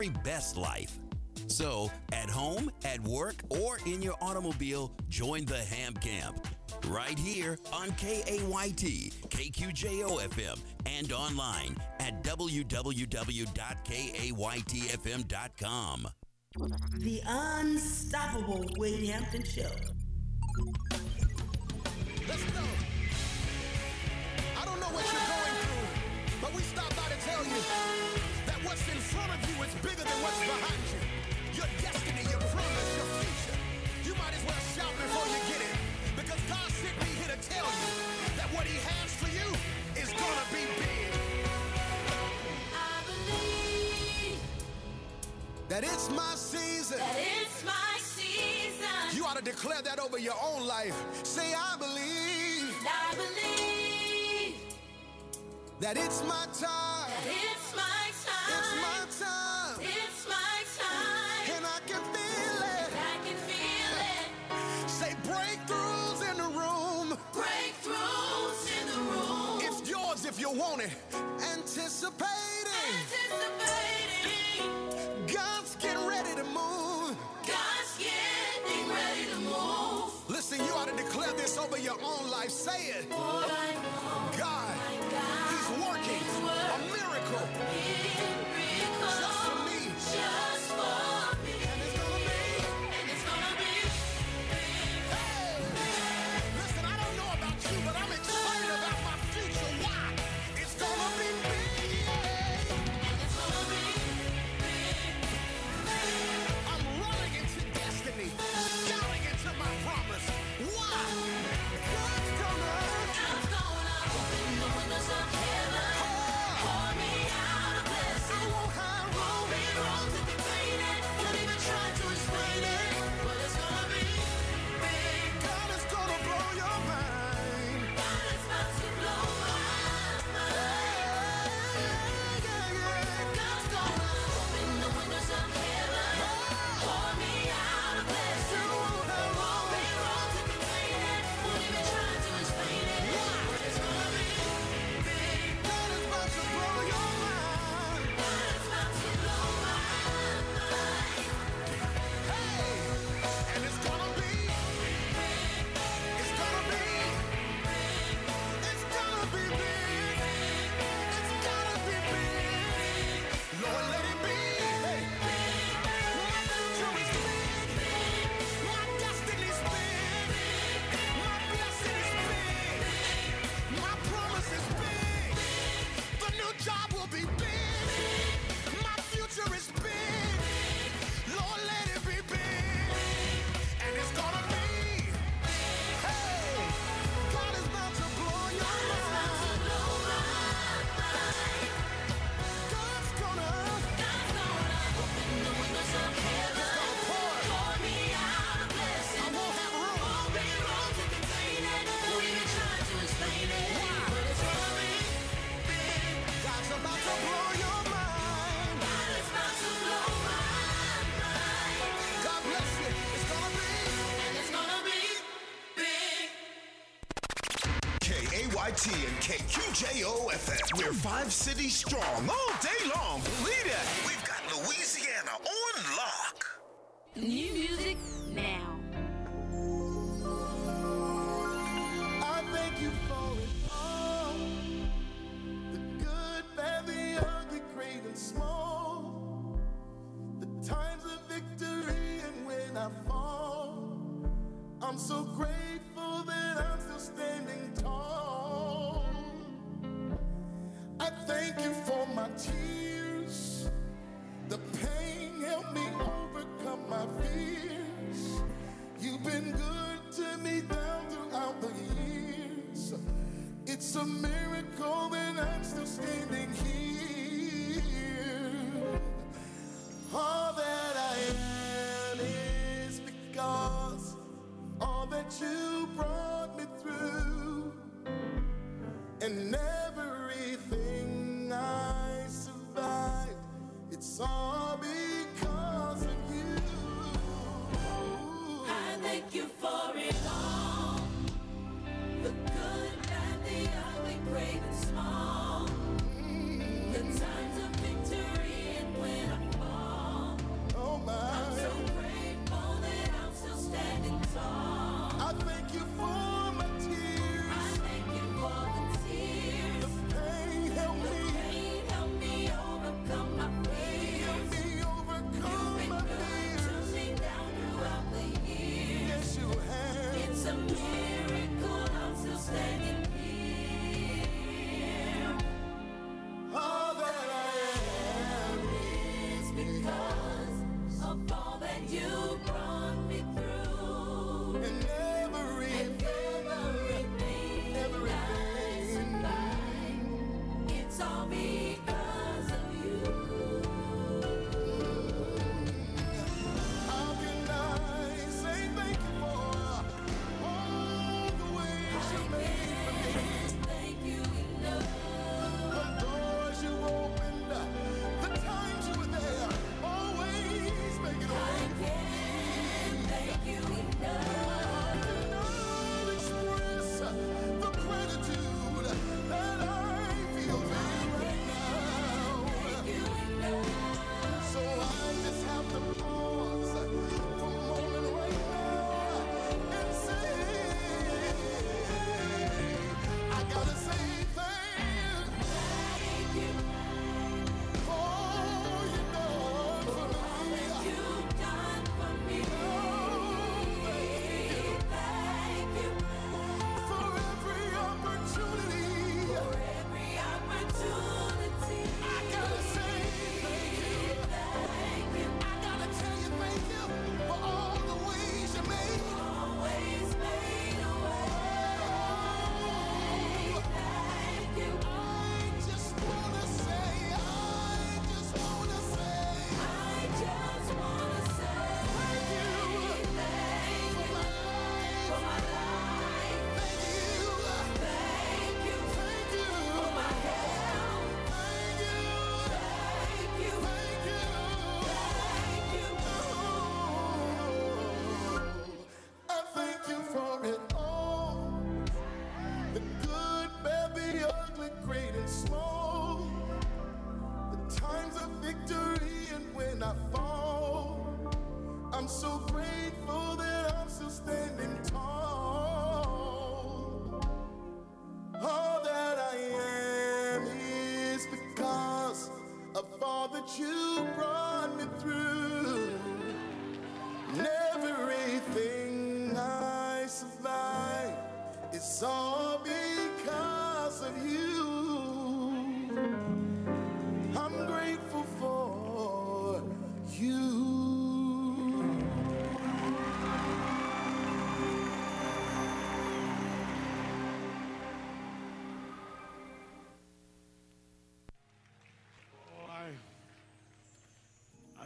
best life. So, at home, at work, or in your automobile, join the Ham Camp. Right here on KAYT, KQJO FM, and online at www.kaytfm.com. The Unstoppable Wade Hampton Show. Let's go. I don't know what you're going through, but we stopped by to tell you that what's in front of you is bigger than what's behind you. Your destiny, your promise, your future. You might as well shout before you get it, because God sent me here to tell you that what he has for you is gonna be big. I believe That it's my season. that it's my season. You ought to declare that over your own life. Say, I believe I believe that it's my time. that it's my time. It's my time. It's my time. And I can feel it. I can feel it. Say, breakthroughs in the room. Breakthroughs in the room. It's yours if you want it. Anticipating. Anticipating. God's getting ready to move. God's getting ready to move. Listen, you ought to declare this over your own life. Say it. For I know God, God he's working is a working miracle miracles just for me. just for me. And it's gonna be. And it's gonna be big. Hey! Listen, I don't know about you, but I'm excited about my future. Why? It's gonna be big. Yeah. And it's gonna be big. I'm running into destiny, shouting into my promise. Why? God's gonna. God's gonna open the windows of heaven. Pour me out a I blessing. won't have room. Big wrong to contain it. Can't even try to explain it. But it's gonna be big. God is gonna blow your mind. God is about to blow my mind. God's gonna open the windows of heaven. Pour me out a blessing. Big wrong to contain it. Won't even try to explain it. But it's gonna be big. God is about to blow your mind. God is about to blow my mind. Hey! And it's gonna be. It's gonna be. It's gonna be big. It's gotta be big. Lord, let it be. Hey. My future is big. My destiny's big. My blessing is big. My promise is big. The new job will be big. My future is big. Lord, let it be big. And it's gonna be. Hey, God is about to blow your mind. God's gonna Open the windows of heaven. pour. Pour me out a blessing. I won't have room. Big wrong to contain it. Won't even try to explain it. But it's gonna be big. God's about to blow your mind. God is about to blow my mind. God bless you. It's gonna be. And it's gonna be big. KAYT and KQJO FM. We're 5 cities strong all day long. Believe that. We've got Louisiana on lock. New music now. I thank you for it all. The good, bad, the ugly, great and small. The times of victory and when I fall. I'm so grateful that I'm still standing tall. I thank you for my tears. The pain helped me overcome my fears. You've been good to me down throughout the years. It's a miracle that I'm still standing here. All that I am is because all that you brought me through, and everything I survived, it's all because of you. I thank you for it all. The good, bad, the ugly, great and small. The times of victory and when I fall.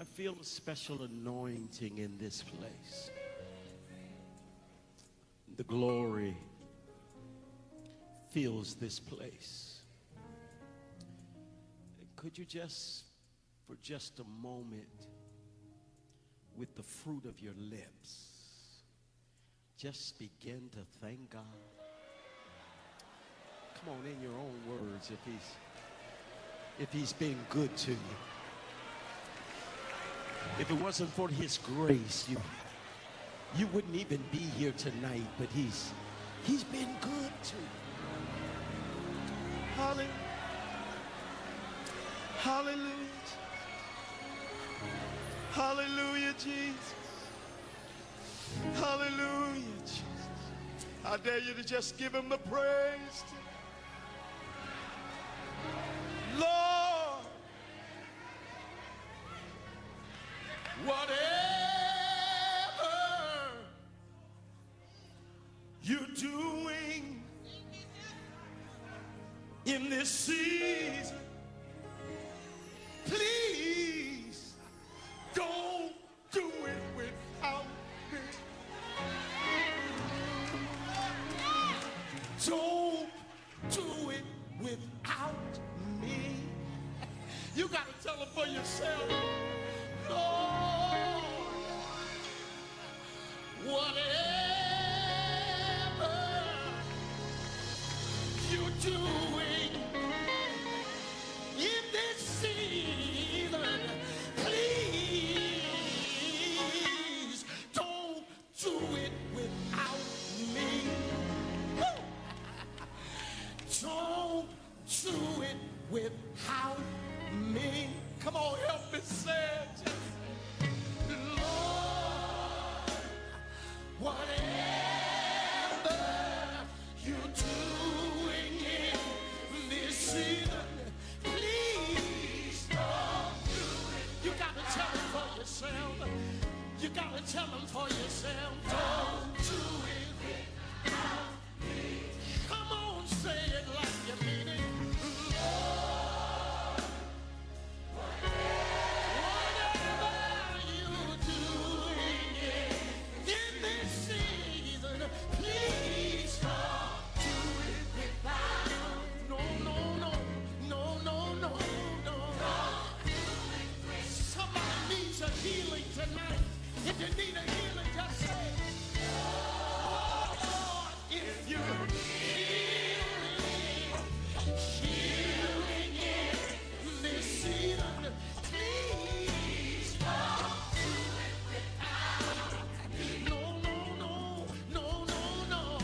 feel a special anointing in this place. The glory fills this place. Could you just, for just a moment, with the fruit of your lips, just begin to thank God? Come on, in your own words, if he's been good to you. If it wasn't for his grace, you wouldn't even be here tonight, but he's been good to you. Hallelujah. Hallelujah. Hallelujah, Jesus. Hallelujah, Jesus. I dare you to just give him the praise. Lord, whatever you're doing in this season, please don't do it without me. Don't do it without me. You got to tell them for yourself. Lord, whatever you're doing in this season, please don't do it without me. Don't do it without me. Come on, help me say it. Lord, whatever you're doing in this season, please don't do it. You got to tell them for yourself. You got to tell them for yourself. Don't do it without me. Come on, say it like you mean it. Lord, whatever you're doing in this season, please don't do it without. No, no, no, no, no, no, no. Somebody needs a healing tonight. If you need a healing, just say, oh, Lord, if you're healing in this season, please don't do it without. No, no, no, no, no, no.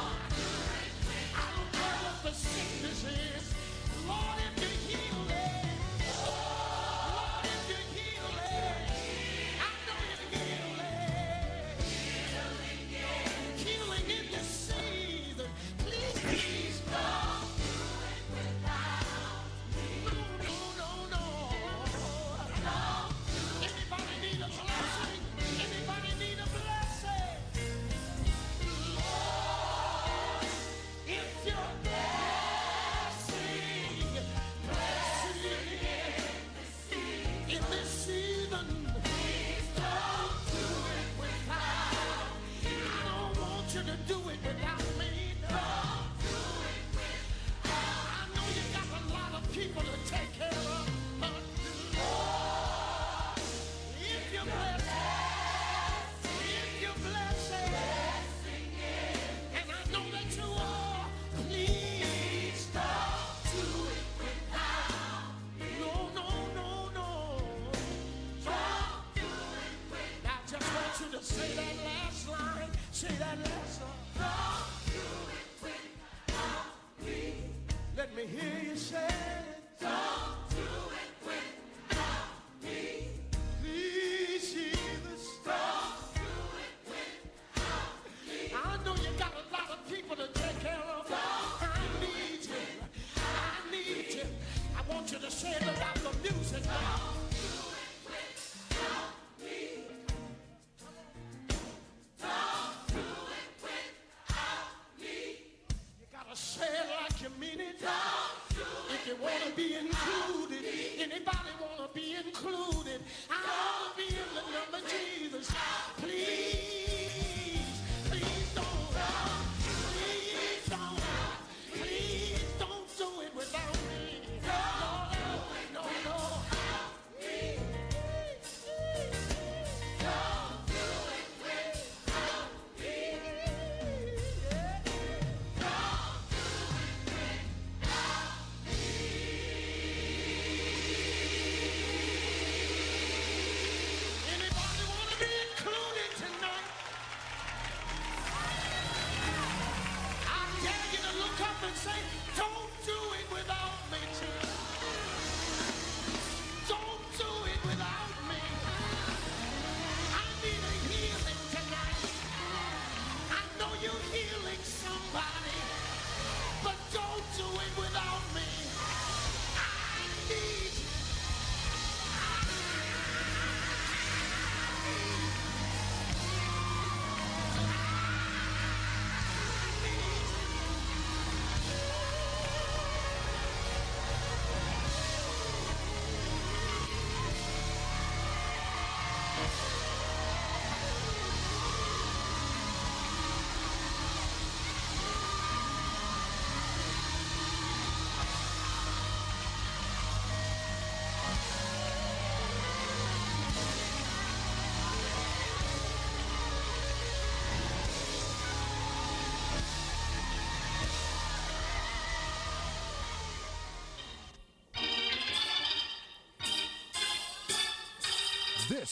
I don't care what the sickness is. Lord, if you heal it. Lord, if you heal it. I know you heal it. Healing in this season. Please don't do it without me. No, no, no, no. Anybody need a blessing? Anybody need a blessing? Lord, if you're blessing in this season, please don't do it without. I don't want you to do it without me. Don't do it without. I know you got a lot of people to take care of, but Lord, if you're blessing, and I know that you are, please don't do it without. No, no, no, no. Don't do it without. I just want you to say that last line. Say that last line. Don't do it without me. Let me hear you say it.